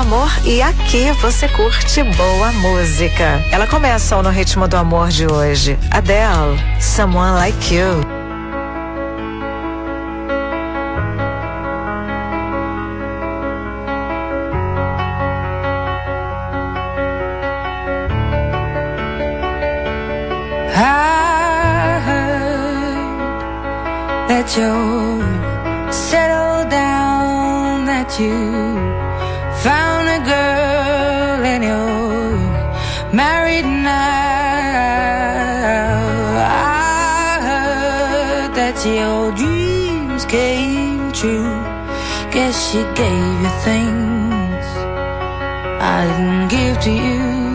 amor e aqui você curte boa música. Ela começa no ritmo do amor de hoje. Adele, Someone Like You. I heard that you're settled down, that you found a girl and you're married now. I heard that your dreams came true. Guess she gave you things I didn't give to you.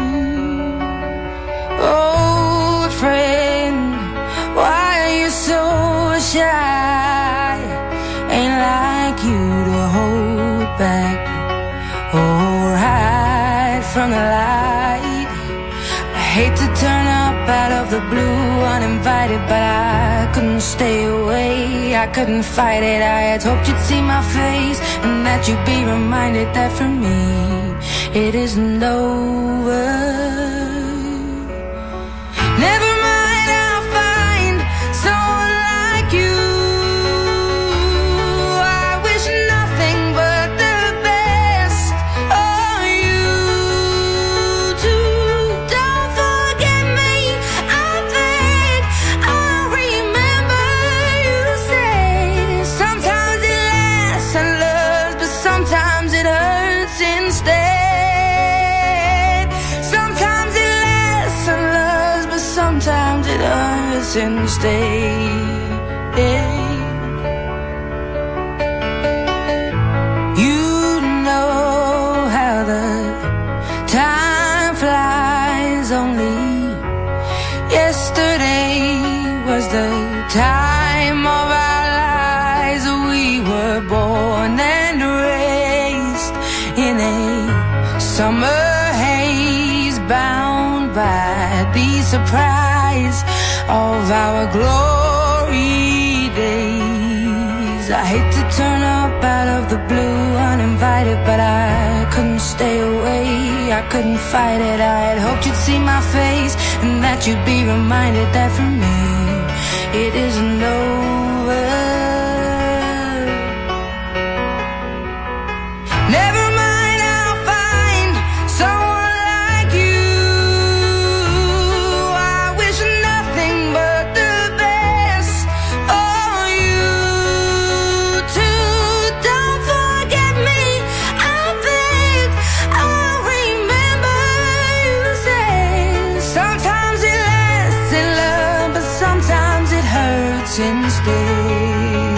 Old friend, why are you so shy? Ain't like you to hold back or hide from the light. I hate to turn up out of the blue uninvited, but I couldn't stay away, I couldn't fight it. I had hoped you'd see my face and that you'd be reminded that for me it isn't over. Never mind, I'll find someone like you. I wish nothing but the best for you too. Don't forget me, I beg. I remember you said sometimes it lasts and loves, but sometimes it hurts instead. Sometimes it lasts and loves, but sometimes it hurts instead. You know how the time flies. Only yesterday was the time of our lives. We were born and raised in a summer haze, bound by the surprise of our glory days. I hate to turn up out of the blue uninvited, but I couldn't stay away, I couldn't fight it. I had hoped you'd see my face and that you'd be reminded that for me it isn't over. Never mind, I'll find someone like you. I wish nothing but the best for you too. Don't forget me, I beg. I remember you said sometimes it lasts in love, but sometimes it hurts instead.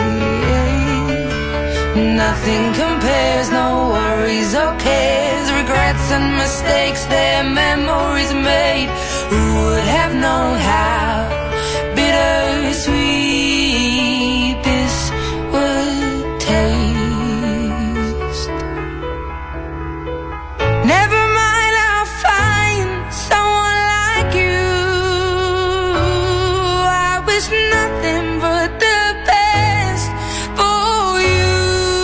Nothing compares, no worries or cares, regrets and mistakes, their memories made. Who would have known how bittersweet this would taste? Never mind, I'll find someone like you. I wish nothing but the best for you.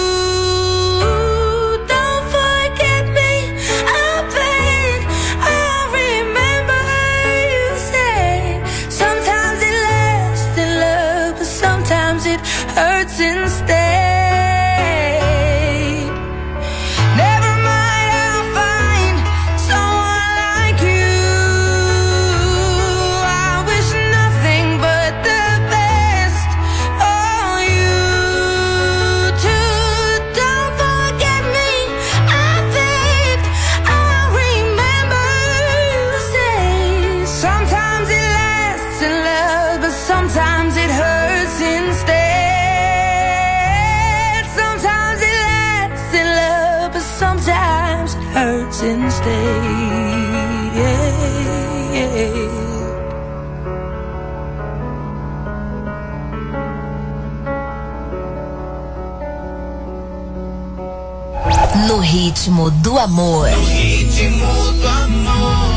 Don't forget me, I beg. I remember you said sometimes it lasts in love, but sometimes it hurts instead. Never mind, I'll find someone like you. I wish nothing but the best for you too. Don't forget me, I beg. I remember you say sometimes it lasts in love, but sometimes it hurts instead. Sometimes it lasts in love, but sometimes it hurts instead. No ritmo do amor. No ritmo do amor.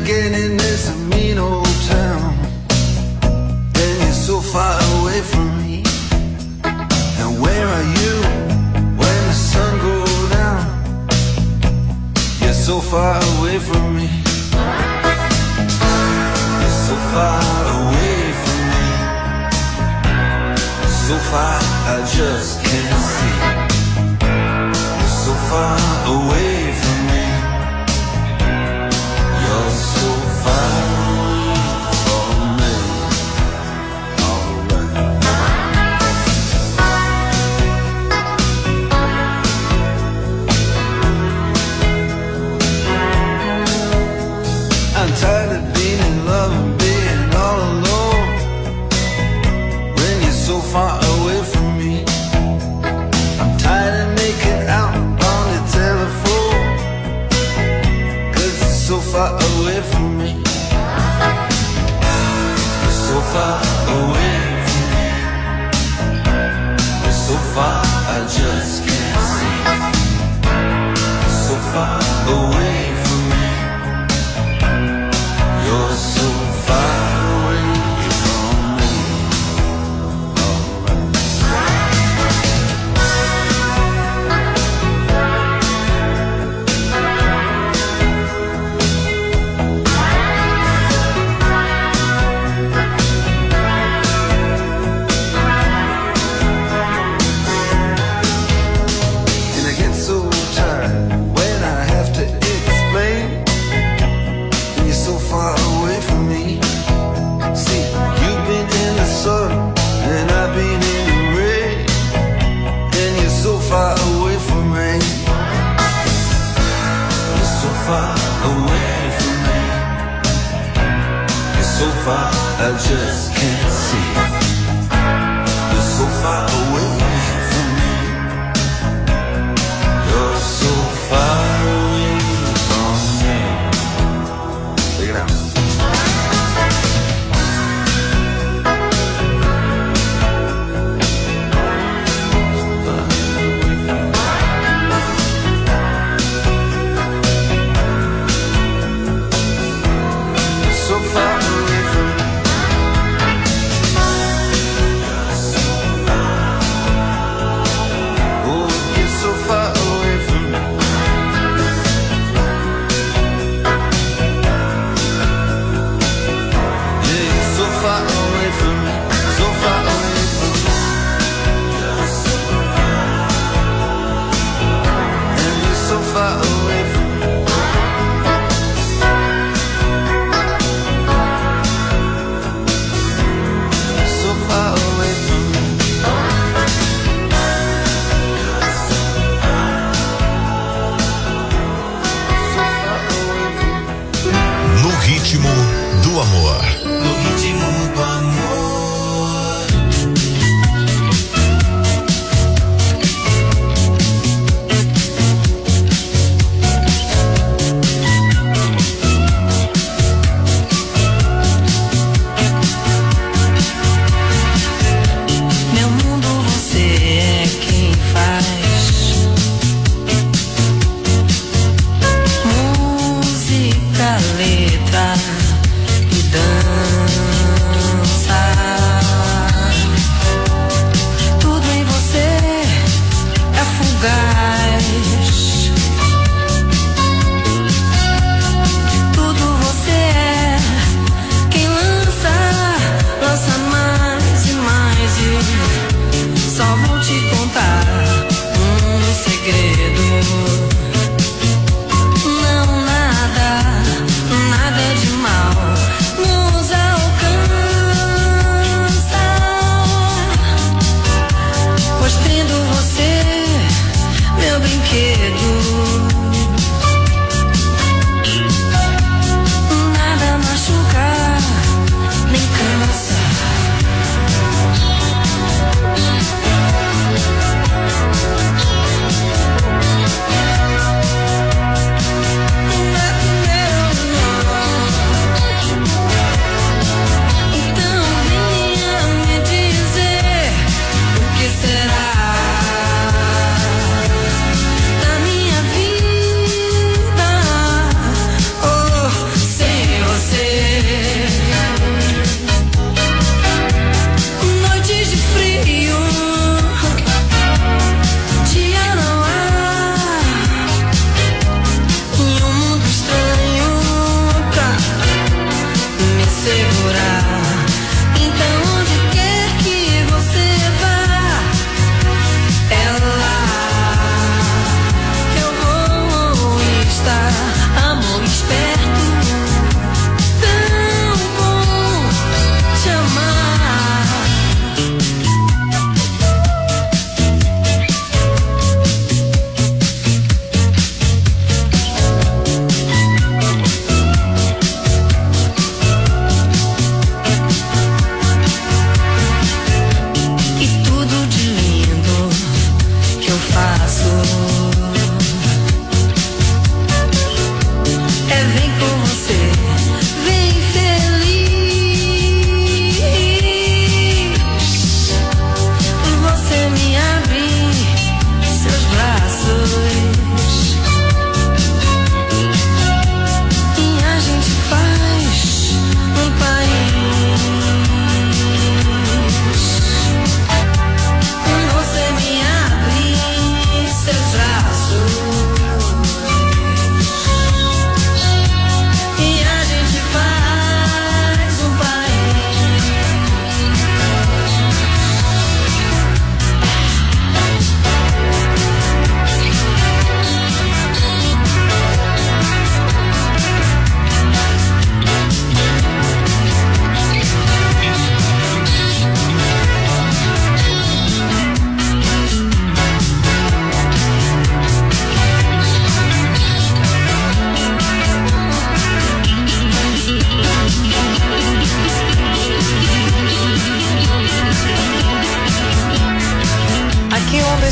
again in this mean old town. And you're so far away from me. And where are you when the sun goes down? You're so far away from me. You're so far away from me. So far I just can't see. You're so far away from me. You're so far from me. Alright. I'm tired of being in love and being all alone when you're so far away from me. I'm tired of making out on the telephone, 'cause you're so far away from me. You're so far away from me. You're so far I just can't see. You're so far away from me. You're so far away from me. And I get so tired when I have to explain. And you're so far away from me. See, you've been in the sun and I've been in the rain. And you're so far away from me. You're so far away from me. You're so far I just can't see. You're so far away from me. You're so far away from me. Take it out. So far away from me. Oh, you're so far away from me. Yeah, you're so far away from me. So far away from me. And you're so far away from me. So far away from me. No ritmo do amor. No ritmo do amor. Meu mundo você é quem faz. Música, letra e dança. Tudo em você é fugaz. Tudo você é quem lança mais e mais. E só vou te contar um segredo. Não nada de mal nos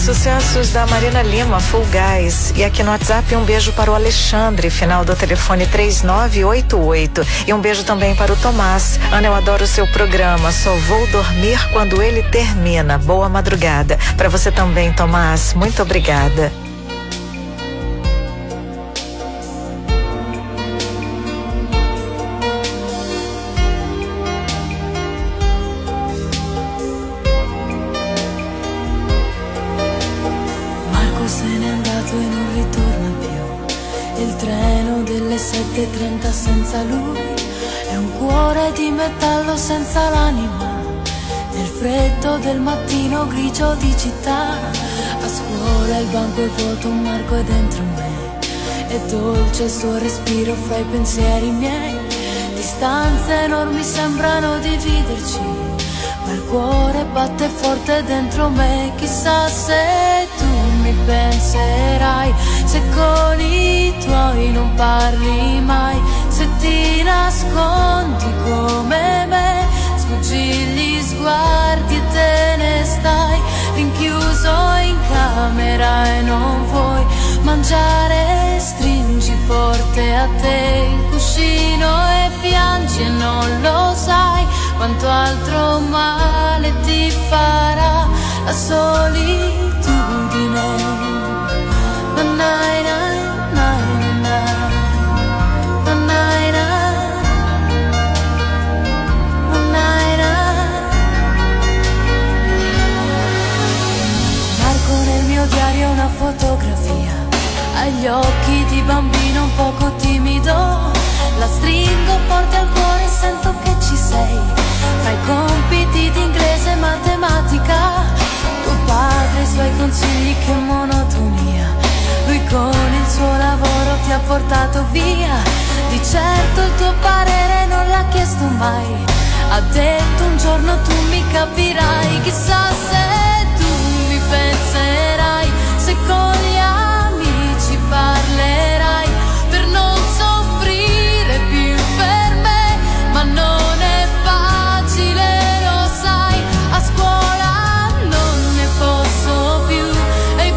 sucessos da Marina Lima, Full Gás. E aqui no WhatsApp um beijo para o Alexandre, final do telefone 3988. E um beijo também para o Tomás. Ana, eu adoro o seu programa, só vou dormir quando ele termina. Boa madrugada. Para você também, Tomás, muito obrigada. Se n'è andato e non ritorna più. Il treno delle 7:30 senza lui è un cuore di metallo senza l'anima. Nel freddo del mattino grigio di città, a scuola il banco è vuoto, un marco è dentro me. È dolce il suo respiro fra i pensieri miei. Distanze enormi sembrano dividerci, ma il cuore batte forte dentro me. Chissà se tu mi penserai, se con i tuoi non parli mai, se ti nascondi come me, sfuggi gli sguardi e te ne stai rinchiuso in camera e non vuoi mangiare, stringi forte a te il cuscino e piangi e non lo sai quanto altro male ti farà la solitudine. Nanai, nanai, nanai, nanai, nanai, nanai. Marco nel mio diario una fotografia, agli occhi di bambino un poco timido. La stringo forte al cuore e sento che ci sei. Fra i compiti di inglese e matematica, tuo padre e i suoi consigli, che monotonia. Lui con il suo lavoro ti ha portato via. Di certo il tuo parere non l'ha chiesto mai. Ha detto un giorno tu mi capirai. Chissà se tu mi penserai, se con gli amici parlerai, per non soffrire più per me. Ma non è facile, lo sai, a scuola non ne posso più. E i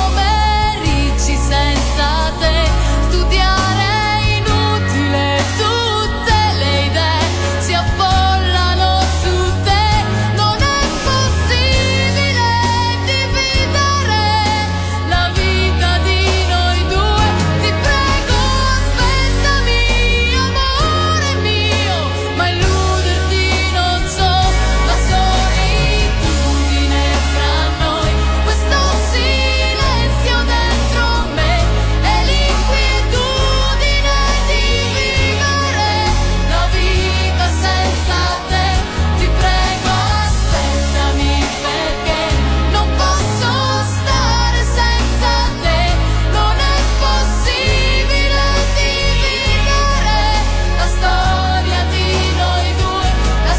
pomeriggi senza te, studiare è inutile, tutte le idee si affollano su te. Non è possibile dividere la vita di noi due. Ti prego aspettami, amore mio, ma illuderti non so. La solitudine fra noi, questo silenzio dentro me, e l'inquietudine di vivere la vita senza te. Ti prego aspettami, perché non posso stare senza te. Non è possibile dividere la storia di noi due. La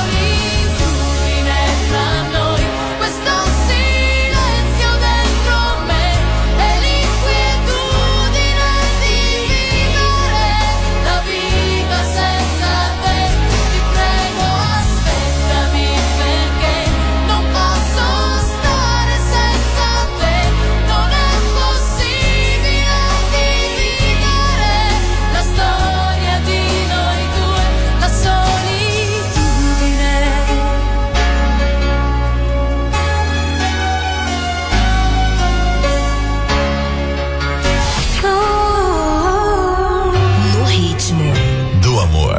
solitudine fra noi, questo silenzio dentro me, e l'inquietudine di vivere la vita senza te. Ti prego aspettami, perché non posso stare senza te. Non è possibile dividere la storia di noi due. La solitudine. No ritmo do amor.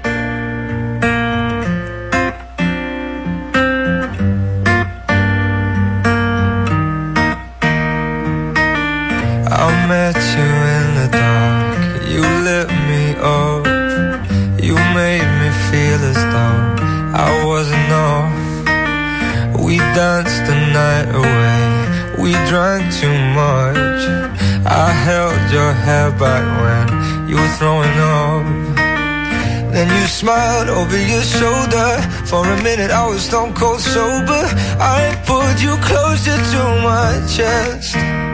I met you in the dark, you lit me up, you made me feel as though I wasn't enough. We danced the night away, we drank too much. I held your hair back when you were throwing up. Then you smiled over your shoulder. For a minute I was stone cold sober. I pulled you closer to my chest,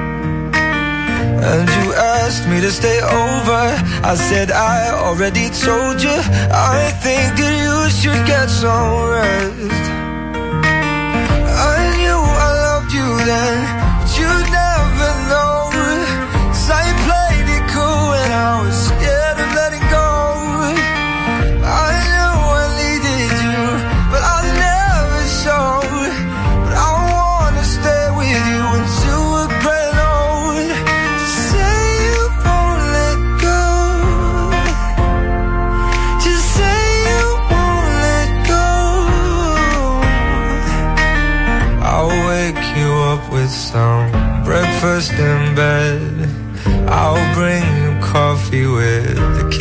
and you asked me to stay over. I said I already told you, I think that you should get some rest. I knew I loved you then,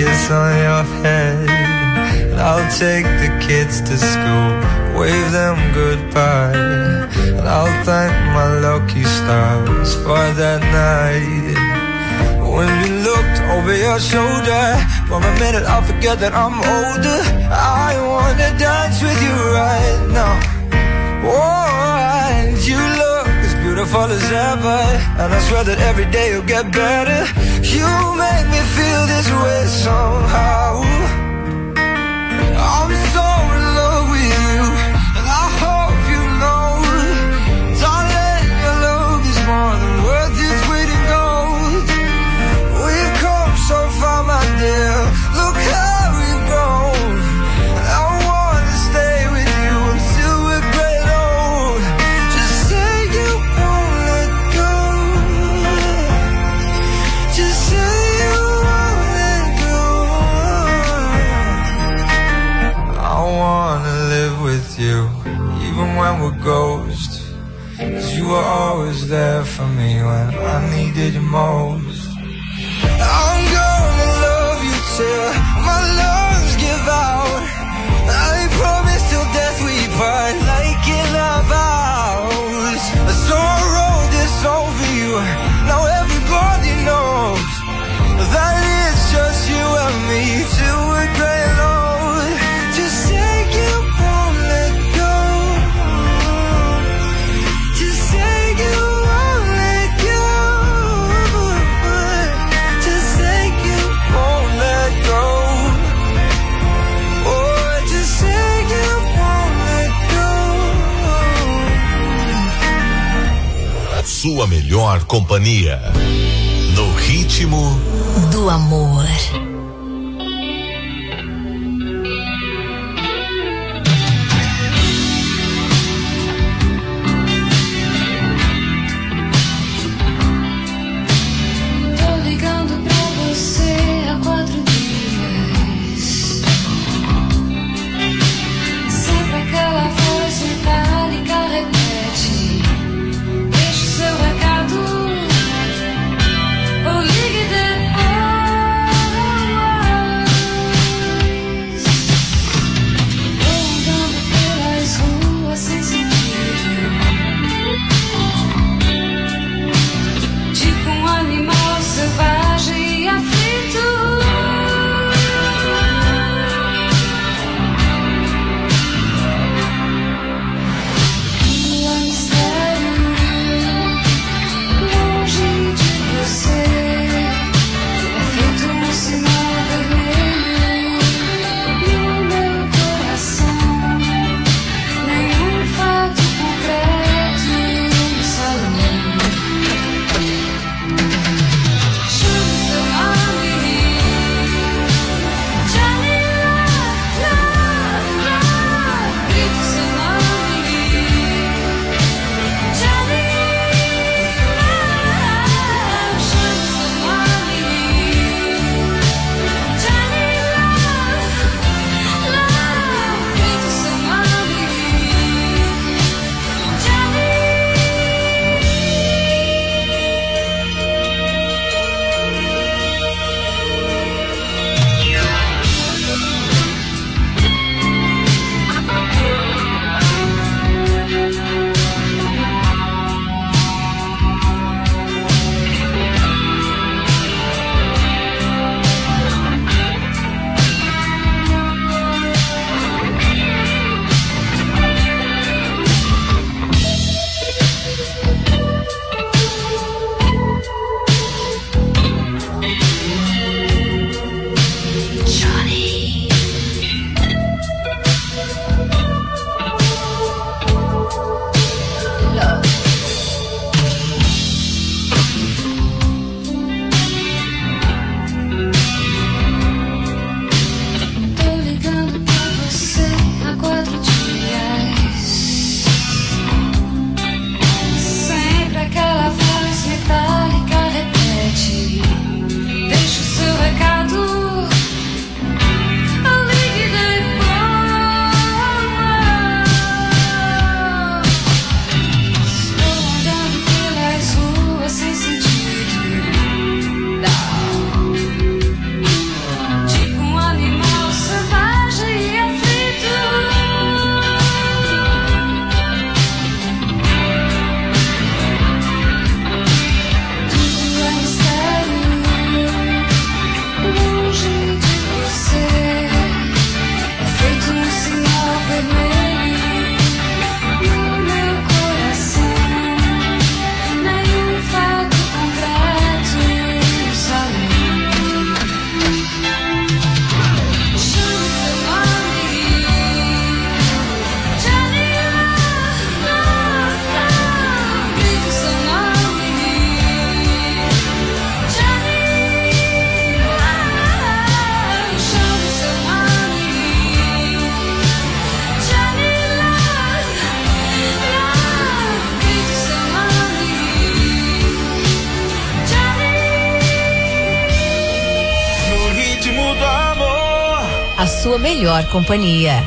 kiss on your head. And I'll take the kids to school, wave them goodbye. And I'll thank my lucky stars for that night. When we looked over your shoulder, for a minute I forget that I'm older. I wanna dance with you right now. Oh, and you look as beautiful as ever, and I swear that every day you'll get better. You make me feel this way somehow. I'm so in love with you, and I hope you know, darling, your love is more than worth its weight in gold. We've come so far, my dear, look how we've grown. I wanna stay with you until we're great old. Just say you won't let go. Just say you won't let go. I wanna live with you, even when we're ghosts. 'Cause you were always there for me when I needed you most. I'm gonna love you till my lungs give out. I promise till death we part, like in our vows. So I wrote this song for you, now everybody knows that it's just you and me till we're gray and old. Just say you won't let go. Just say you won't let go. Just say you won't let go. Oh, just say you won't let go. A sua melhor companhia. No ritmo do amor. Tô ligando pra você há 4 dias. Sempre aquela voz metálica repete. Deixe seu recado ou ligue depois. a sua melhor companhia.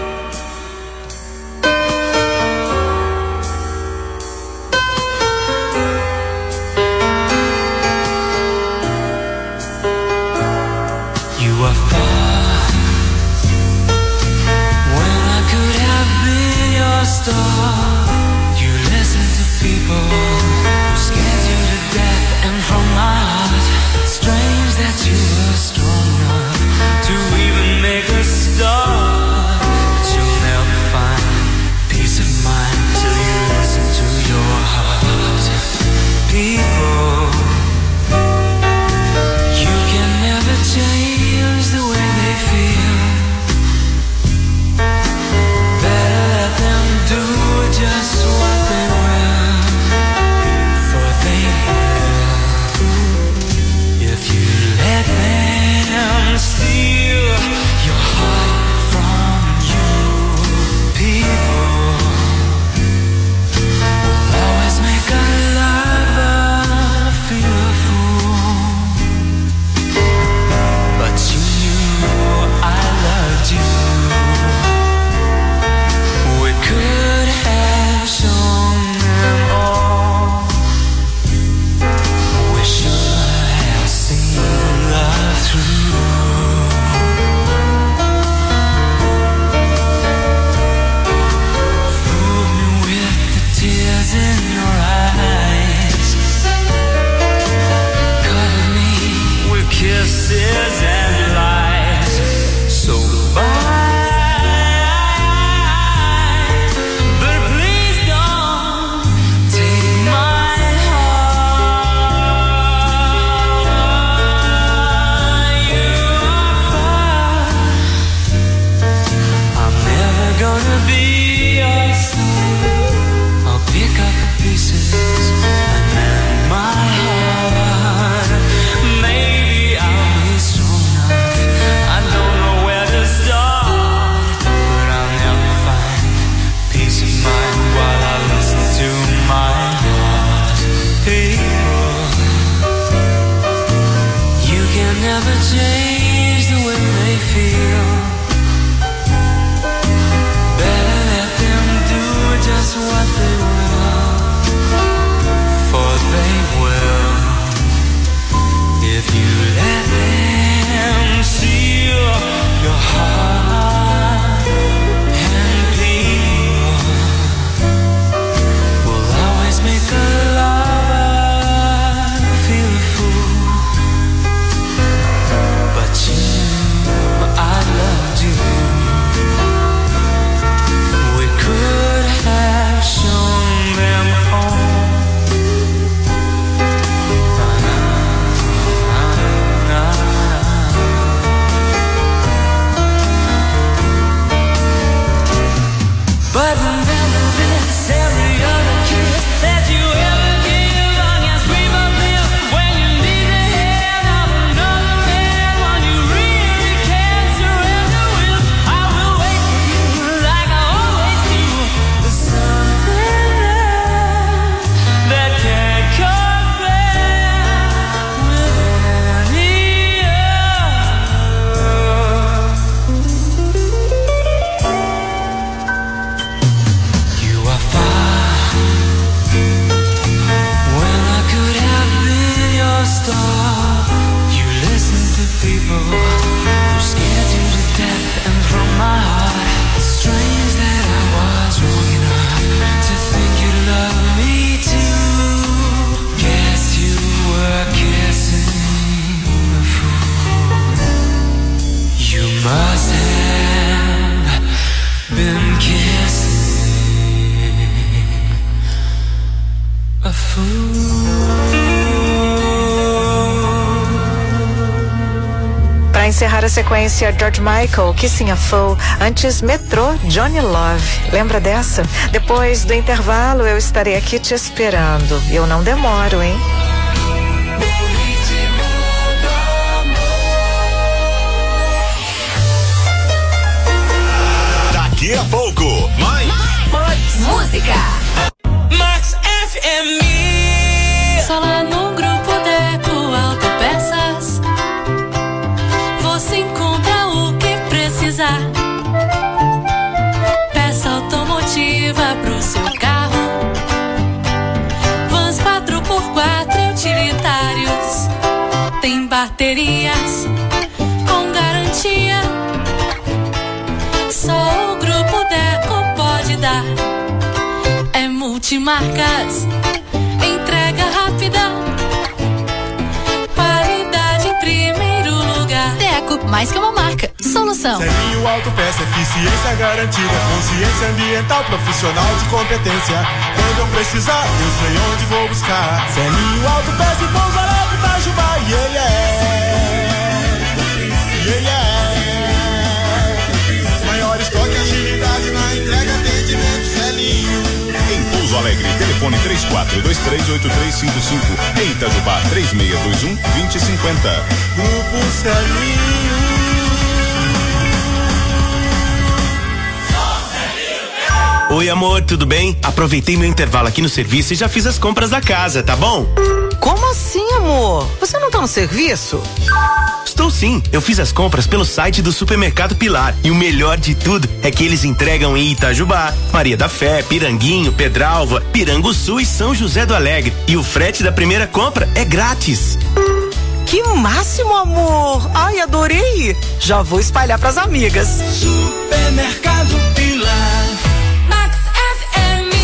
Para encerrar a sequência, George Michael, Kissing a Fool, antes Metrô, Johnny Love. Lembra dessa? Depois do intervalo eu estarei aqui te esperando. Eu não demoro, hein? Daqui a pouco, mais música. Max FM. Só lá no Grupo Deco Autopeças você encontra o que precisa. baterias com garantia. Só o Grupo Deco pode dar. É multimarcas, entrega rápida, qualidade em primeiro lugar. Deco, mais que uma marca, solução. Selinho Autopeça, eficiência garantida, consciência ambiental, profissional de competência. Quando eu precisar, eu sei onde vou buscar. Selinho Autopeça e Pouso Alegre, Itajubá, yeah, yeah. Yeah, yeah. Maior estoque, agilidade na entrega, atendimento, Selinho. Em Pouso Alegre, telefone 34238355. Em Itajubá, 3621-2050. Grupo Selinho. Oi, amor, tudo bem? Aproveitei meu intervalo aqui no serviço e já fiz as compras da casa, tá bom? Como assim, amor? Você não tá no serviço? Estou sim, eu fiz as compras pelo site do Supermercado Pilar e o melhor de tudo é que eles entregam em Itajubá, Maria da Fé, Piranguinho, Pedralva, Piranguçu e São José do Alegre. E o frete da primeira compra é grátis. Que máximo, amor! Ai, adorei! Já vou espalhar pras amigas. Supermercado Pilar. Max FM.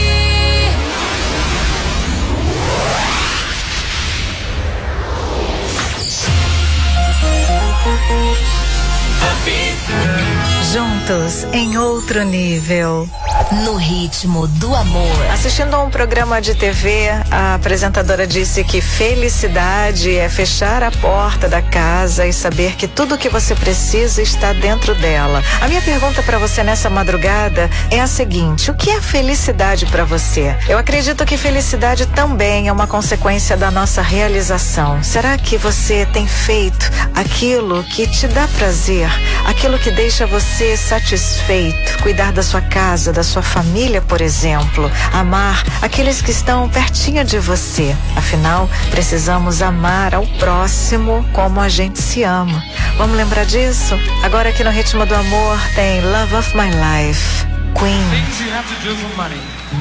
Juntos em outro nível. No ritmo do amor. Assistindo a um programa de TV, a apresentadora disse que felicidade é fechar a porta da casa e saber que tudo o que você precisa está dentro dela. A minha pergunta para você nessa madrugada é a seguinte: o que é felicidade para você? Eu acredito que felicidade também é uma consequência da nossa realização. Será que você tem feito aquilo que te dá prazer, aquilo que deixa você satisfeito? Cuidar da sua casa, da sua família, por exemplo, amar aqueles que estão pertinho de você. Afinal, precisamos amar ao próximo como a gente se ama. Vamos lembrar disso? Agora aqui no Ritmo do Amor tem Love of My Life, Queen. Things you have to do for money.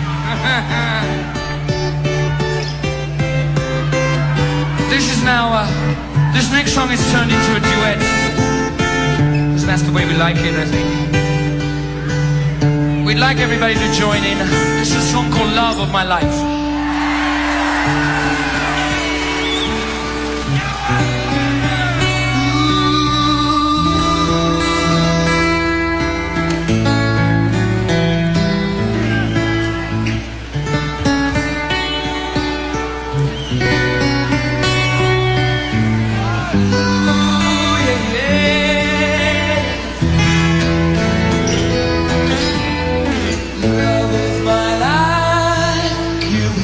This next song is turned into a duet. Because that's the way we like it, I think. We'd like everybody to join in. This is a song called Love of My Life. Love of my life, you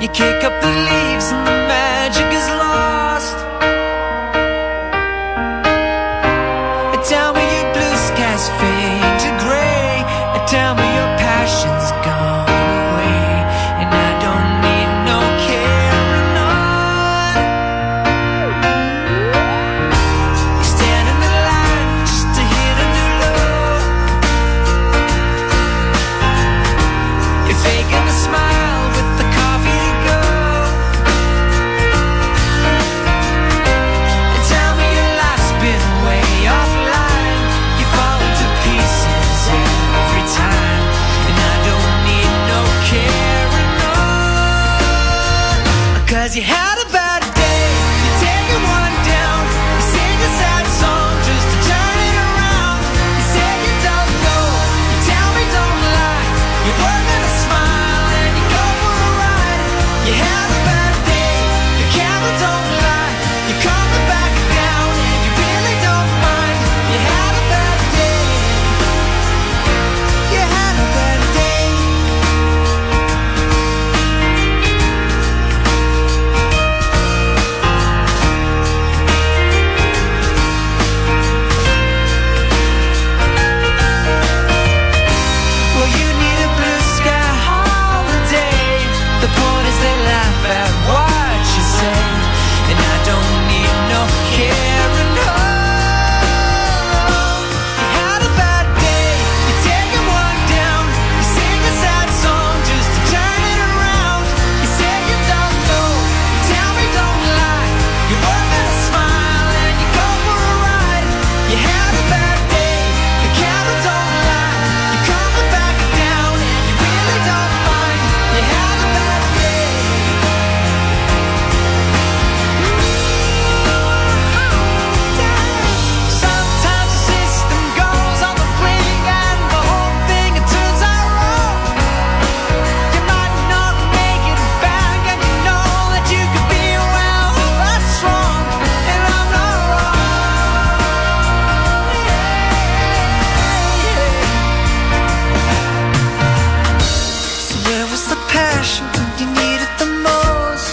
You kick up the leaves and the magic is lost. Tell me your blue skies fade to gray. Tell me your passion's gone away. And I don't need no carrying on. You stand in the line just to hit a new low. You're faking a smile with the coffee to go. And tell me your life's been way offline. You fall into pieces every time. And I don't need no carrying on. 'Cause you had a bad day, you take it one down. You sing a sad song just to turn it around. You say you don't know, you tell me don't lie. You're working a smile and you go for a ride. You had a bad day, the camera don't lie. You're coming back down and you really don't mind. You had a bad day. You had a bad day. Well, you need a blue sky holiday. The point is they laugh at what you say. And I don't need no carrying on. You had a bad day, you take it one down. You sing a sad song just to turn it around. You say you don't know, you tell me don't lie. You're working a smile and you go for a ride. You had a bad day, the camera don't lie. You're coming back down and you really don't mind. You had a bad day. Sometimes the system goes on the blink and the whole thing it turns out wrong. You might not make it back and you know that you could be well, that's wrong, and I'm not wrong. So where was the passion when you needed the most?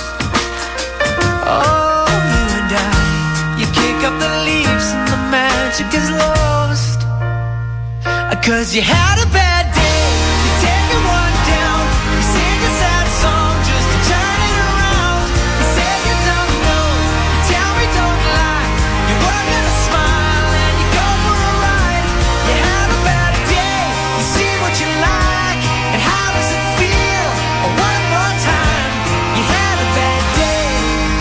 Oh, you and I, you kick up the leaves and the magic is lost. 'Cause you had a bad day, you take it one down. You sing a sad song just to turn it around. You say you don't know, you tell me don't lie. You're working a smile and you go for a ride. You had a bad day, you see what you like. And how does it feel? One more time. You had a bad day.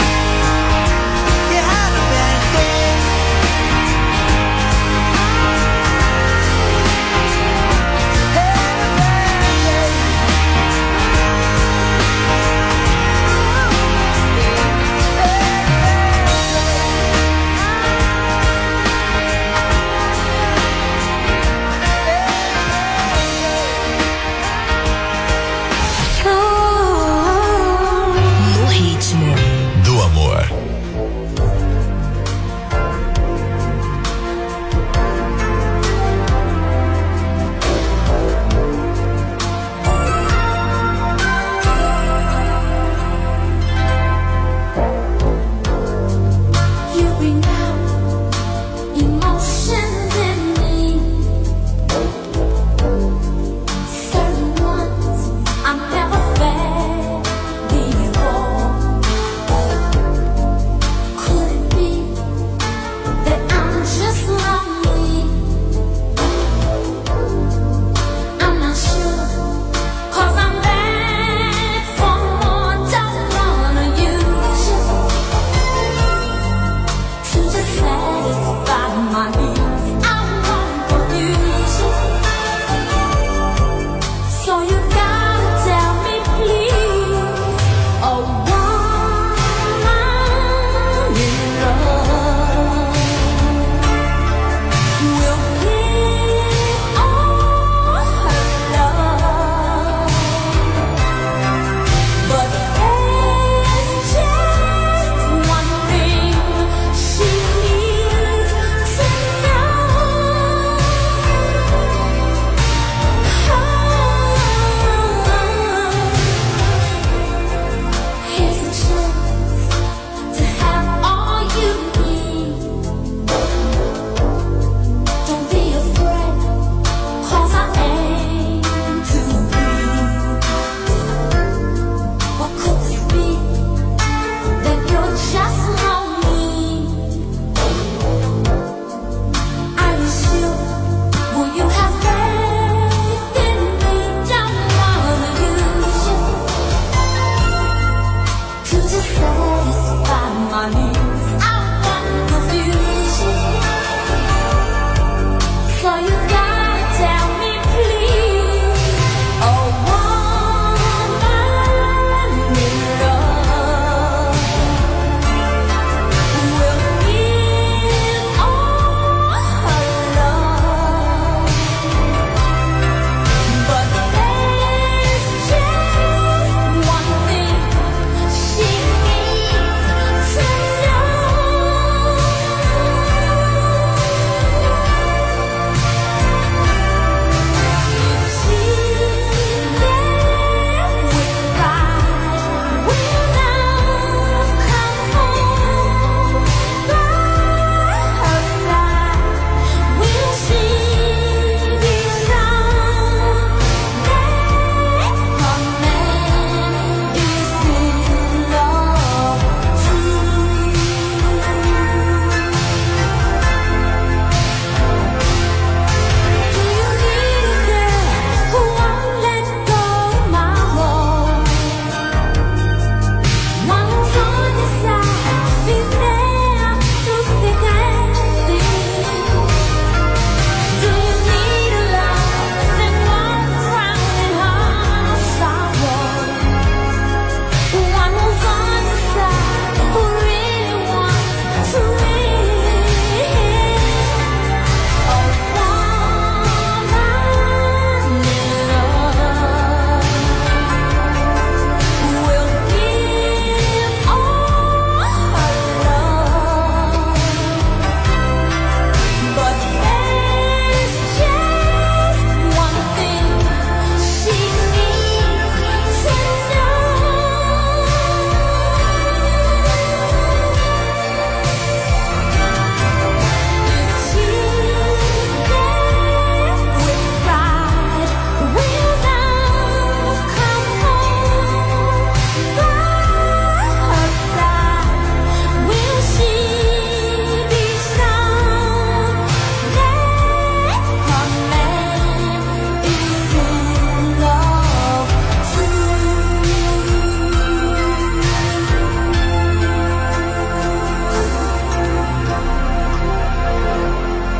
You had a bad day.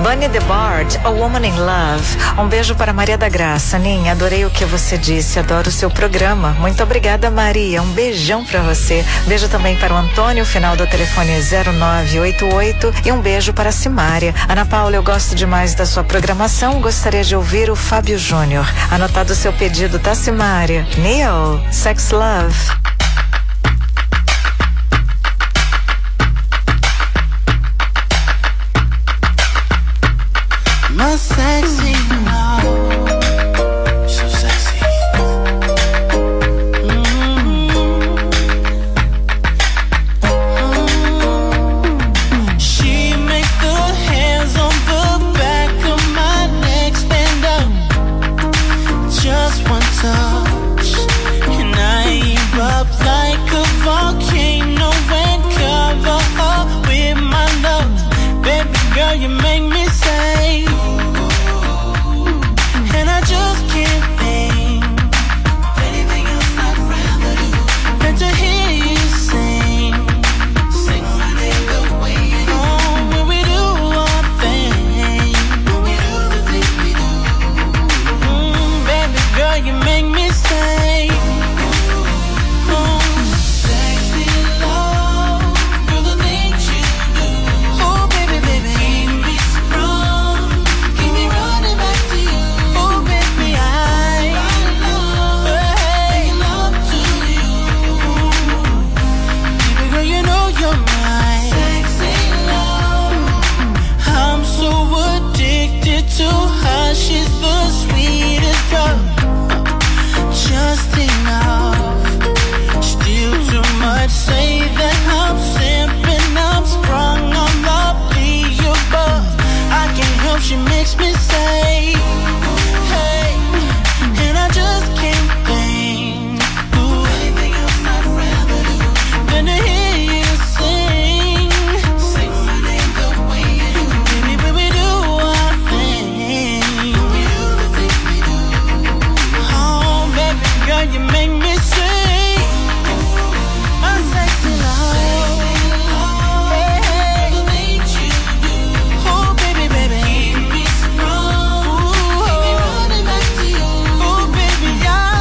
Bunny the Bard, A Woman in Love. Um beijo para Maria da Graça. Ninha, adorei o que você disse, adoro o seu programa. Muito obrigada, Maria. Um beijão para você. Beijo também para o Antônio, final do telefone 0988. E um beijo para a Simária. Ana Paula, eu gosto demais da sua programação. Gostaria de ouvir o Fábio Júnior. Anotado o seu pedido, tá, Simária? Neil, Sex Love. My sexy love, so sexy. She makes the hands on the back of my neck stand up. Just one touch, and I erupt like a volcano and cover up with my love. Baby girl, you make me say. I just can't think anything else I'd rather do than to hear you sing my name the way you do. Oh, when we do our thing, when we do the things we do. Baby girl, you make me say, sexy love, girl, the things you do. Oh, baby, baby, keep me strong, keep me running back to you. To her, she's the sweetest drug. Just enough, still too much. Say that I'm simping, I'm sprung, I'm lovely above. I can't help, she makes me say, hey, and I just can't think anything else I'd rather do than to hear you sing my name the way you do. Baby, when we do our thing. Girl, you make me sing my sexy love. Hey, hey. Oh, baby, baby, keep me strong. Ooh, keep me running back to you. Oh, baby,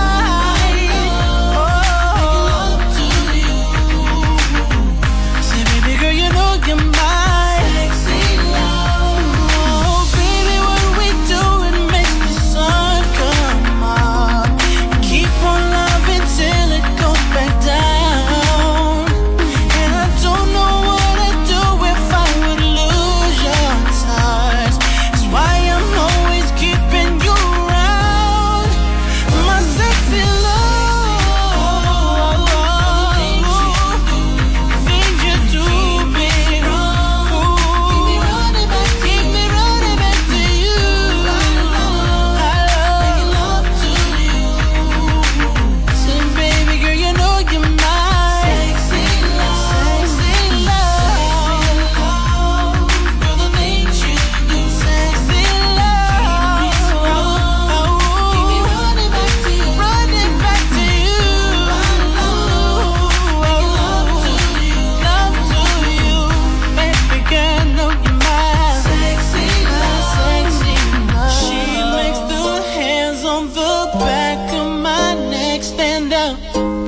love to you. Say, baby girl, you know you're my sexy love. Oh, baby, what we do, it makes the sun come up. Keep on loving till it goes back down. And I don't know what I'd do if I would lose your touch. That's why I'm always keeping you around. My sexy love, things you do, baby. Keep me running back to you. I love to you. Say, baby girl, you know you're my sexy love. Girl, the things you do, sexy love. Keep me running back to you. Love to you. Baby girl, know you're my sexy love. She makes the hands on the back of my neck stand up.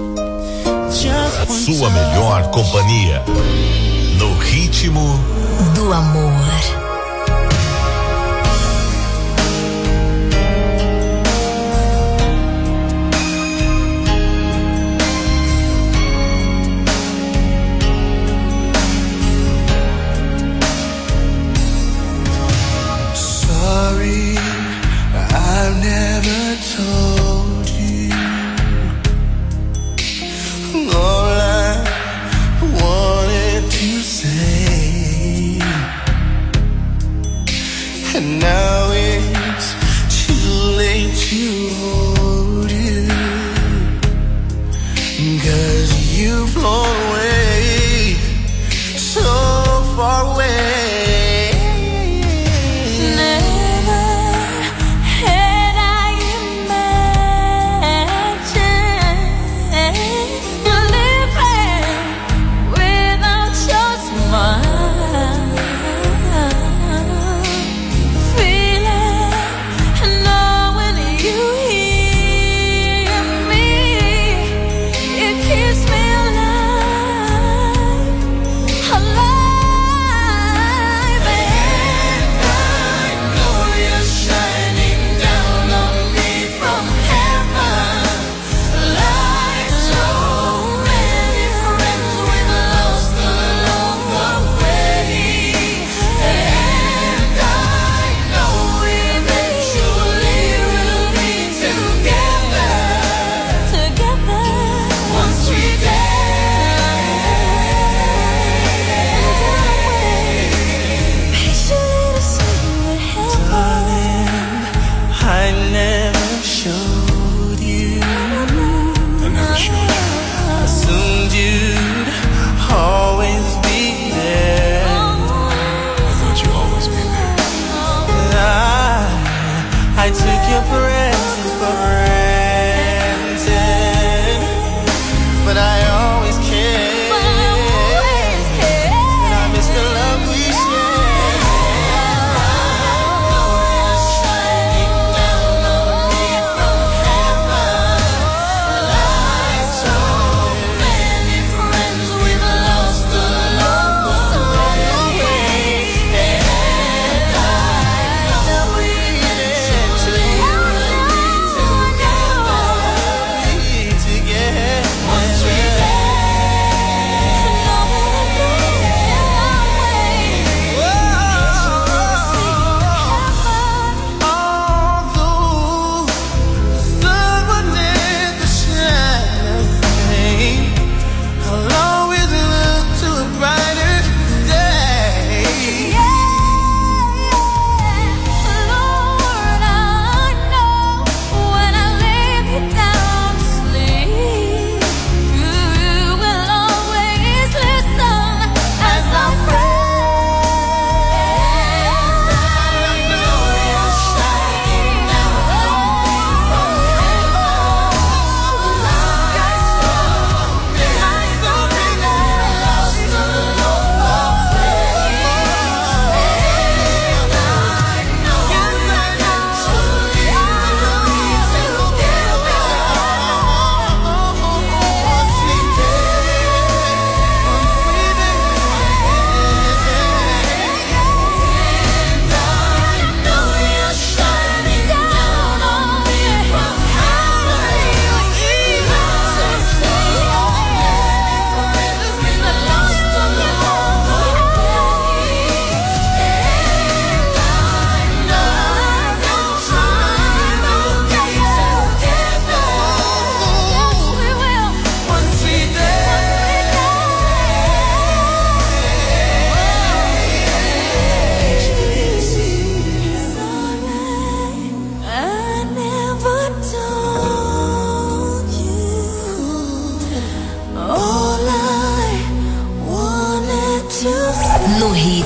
A sua melhor companhia no ritmo do amor. Sorry, I've never told you all I wanted to say, and now it's too late to hold you, 'cause you've flown away, so far away.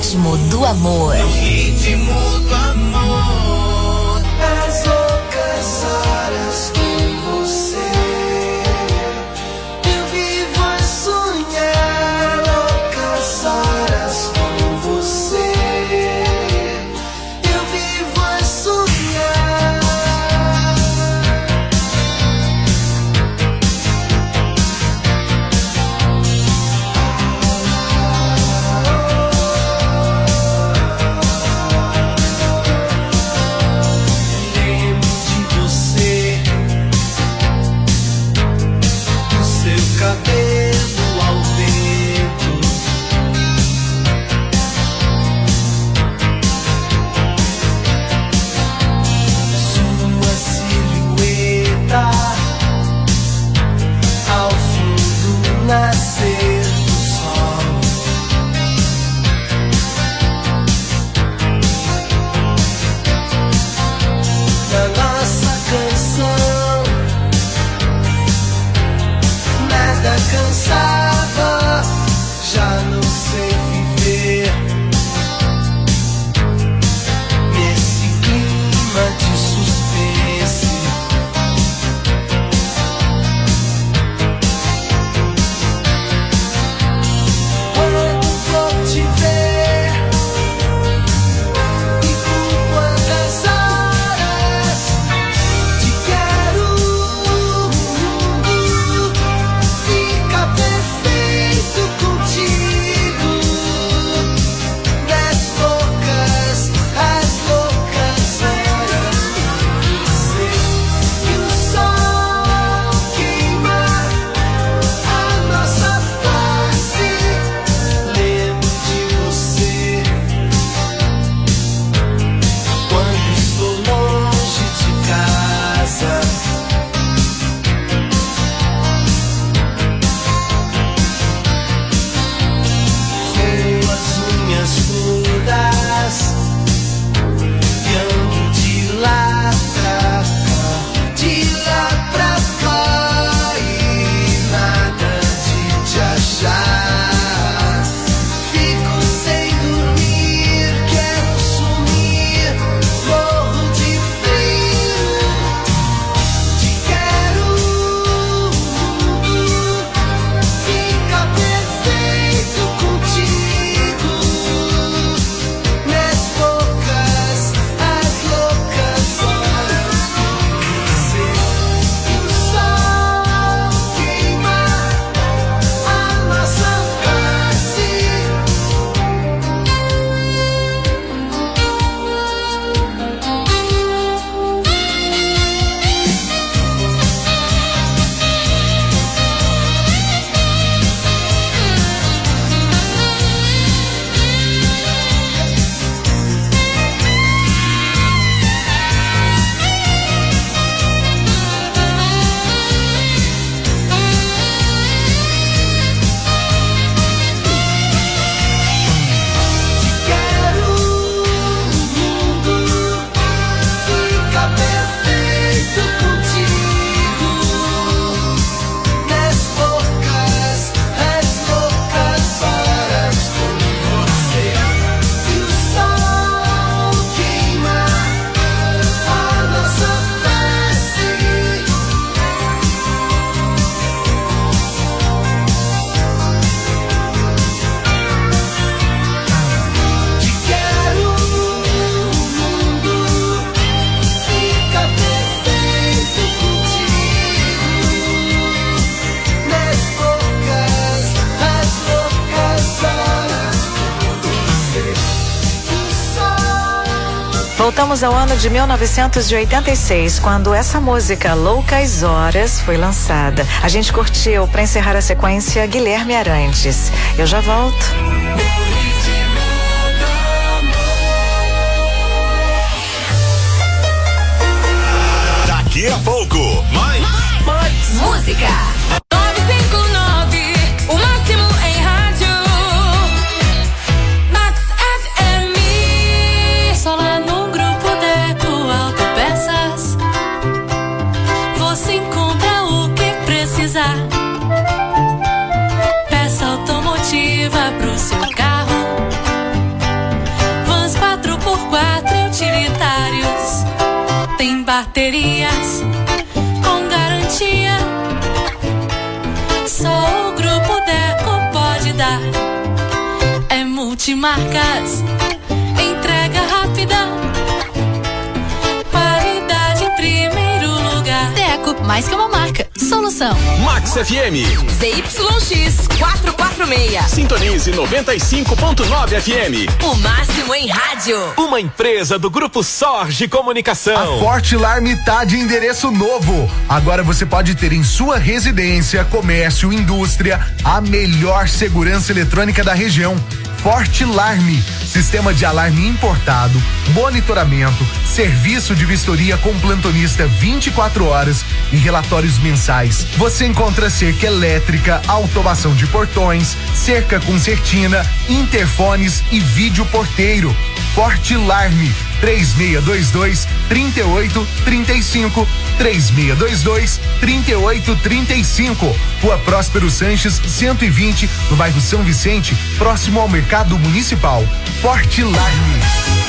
ritmo do amor. No ritmo do amor. As loucas horas com você. Eu vivo a sonhar. Loucas horas com você. Eu vivo a sonhar. Cabelo ao vento, sua silhueta ao fundo nascer do sol. Na nossa canção nada cansava, já não sei viver nesse clima de suspense. Quando vou te ver e por quantas horas te quero. Fica perfeito contigo. Das loucas, as loucas horas com você. E o sol queima a nossa face. Lembro de você quando estou longe de casa. As unhas todas e ando de lá pra cá, de lá pra cá e nada de te achar. Fico sem dormir, quero sumir, morro de frio, te quero. Fica perfeito contigo. Nas loucas, as loucas horas com você. E o sol queima a nossa face. Quero fica perfeito contigo. Nas loucas, as loucas horas com você. E o sol queima a nossa face. Te quero, fica perfeito contigo. Nas loucas, as loucas horas com você. O sol. Voltamos ao ano de 1986, quando essa música Loucas Horas foi lançada. A gente curtiu, para encerrar a sequência, Guilherme Arantes. Eu já volto. Daqui a pouco, mais Música. 959, o máximo em rádio. Max FM. Só lá no grupo Deco Autopeças você encontra o que precisar. Peça automotiva pro seu carro. baterias com garantia. Só o Grupo Deco pode dar. É multimarcas, entrega rápida, qualidade em primeiro lugar. Deco, mais que uma marca, solução. Max FM. ZYX 446. Sintonize 95.9 FM. O máximo em rádio. Uma empresa do Grupo Sorge Comunicação. A Fortilarme tá de endereço novo. Agora você pode ter em sua residência, comércio, indústria, a melhor segurança eletrônica da região. Fortilarme, sistema de alarme importado, monitoramento, serviço de vistoria com plantonista 24 horas e relatórios mensais. Você encontra cerca elétrica, automação de portões, cerca com certina, interfones e vídeo porteiro. Fortilarme, 3622-3835, 3622-3835. Rua Próspero Sanches, 120, no bairro São Vicente, próximo ao Mercado Municipal. Fortilarme.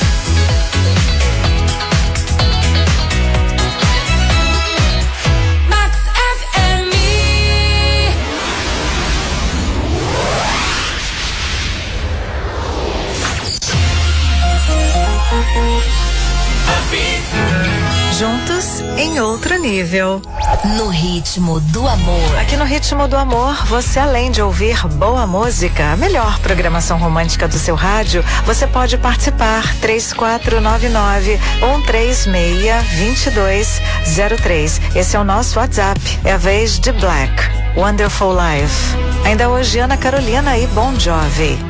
Juntos em outro nível. No ritmo do amor. Aqui no Ritmo do Amor, você além de ouvir boa música, a melhor programação romântica do seu rádio, você pode participar. 3499-136-2203. Esse é o nosso WhatsApp. É a vez de Black, Wonderful Life. Ainda hoje, Ana Carolina e Bon Jovi.